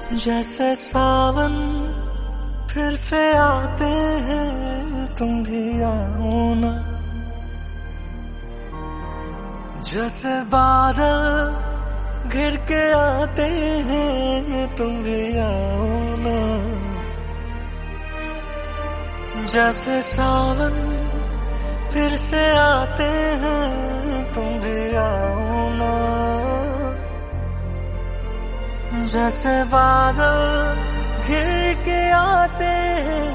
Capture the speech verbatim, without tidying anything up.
जैसे सावन फिर से आते हैं, तुम भी आओ ना। जैसे बादल घिर के आते हैं, तुम भी आओ ना। जैसे सावन फिर से आते हैं, तुम भी आओ ना। जैसे बादल घिर के आते हैं,